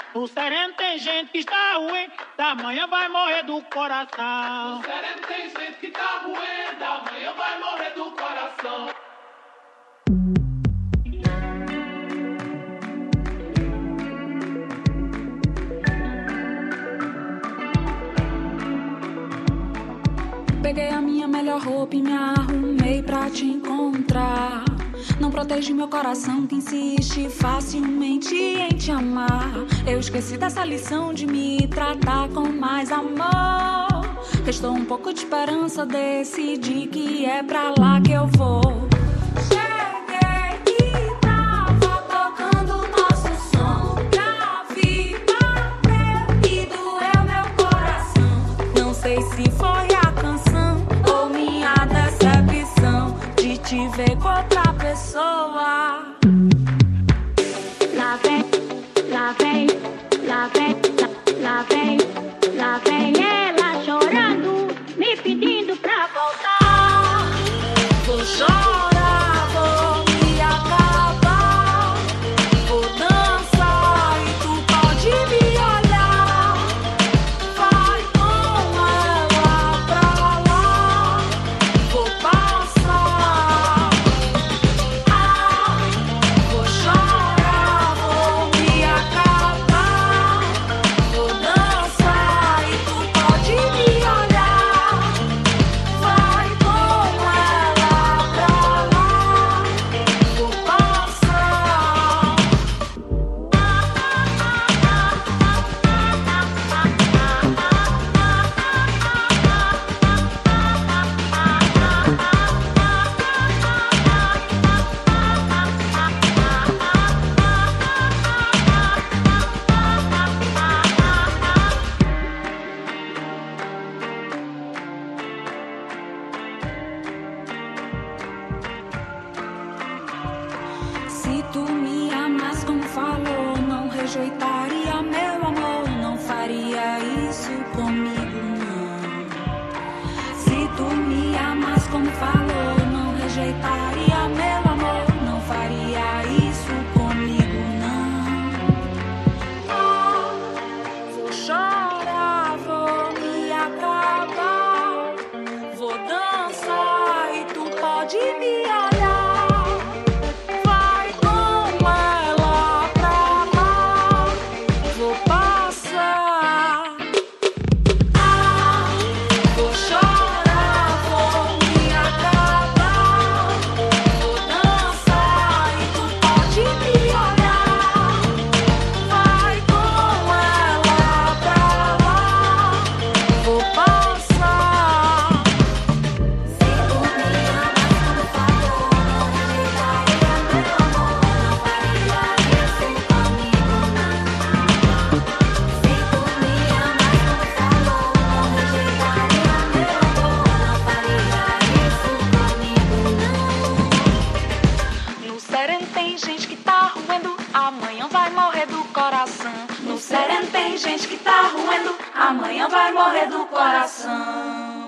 No sereno tem gente que está ruim, da manhã vai morrer do coração. No sereno tem gente que está ruim, da manhã vai morrer do coração. Peguei a minha melhor roupa e me arrumei pra te encontrar. Não protege meu coração que insiste facilmente em te amar. Eu esqueci dessa lição de me tratar com mais amor. Restou um pouco de esperança, decidi que é pra lá que eu vou. Se foi a canção ou minha decepção de te ver com outra pessoa. Lá vem, lá vem, lá vem, lá vem, lá vem ela chorando, me pedindo pra voltar. Vou chorar, vou me acabar, vou dançar e tu pode me olhar. Vai com ela pra lá, vou passar. Vou chorar, vou me acabar, vou dançar e tu pode me olhar. Vai com ela pra lá, vou passar. Se tu me amas como falou, não rejeitaria meu amor, não faria isso comigo, não. Se tu me amas como falou, não rejeitaria meu amor, não faria isso comigo, não. Vou chorar, vou me acabar, vou dançar e tu pode me olhar. Vai com ela pra lá, vou passar. Vou chorar, vou me acabar, vou dançar e tu pode me olhar. Vai com ela pra lá, vou passar. Se tu me amas como falou, não rejeitaria meu amor, não faria isso comigo, não. Se tu me amas como falou, não rejeitaria meu amor, não faria isso comigo, não. No sereno tem gente que tá roendo, amanhã vai morrer do coração. No sereno tem gente que tá roendo, amanhã vai morrer do coração.